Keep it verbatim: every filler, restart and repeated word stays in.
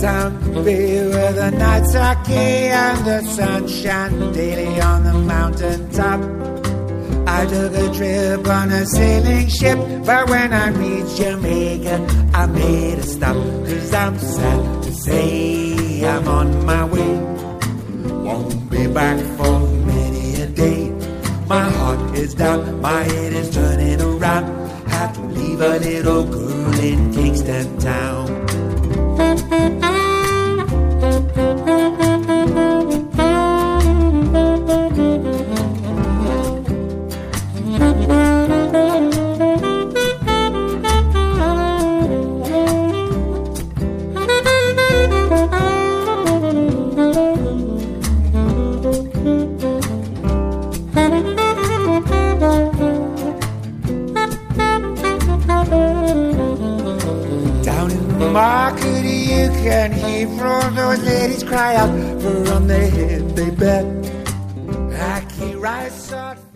down be where the nights are gay and the sun shines daily on the mountain top. I took a trip on a sailing ship, but when I reached Jamaica, I made a stop. Cause I'm sad to say I'm on my way. Won't be back for many a day. My heart is down, my head is turning around. Have to leave a little girl in Kingston town. Market, you can hear from those ladies cry out, for on their head they bet. I keep right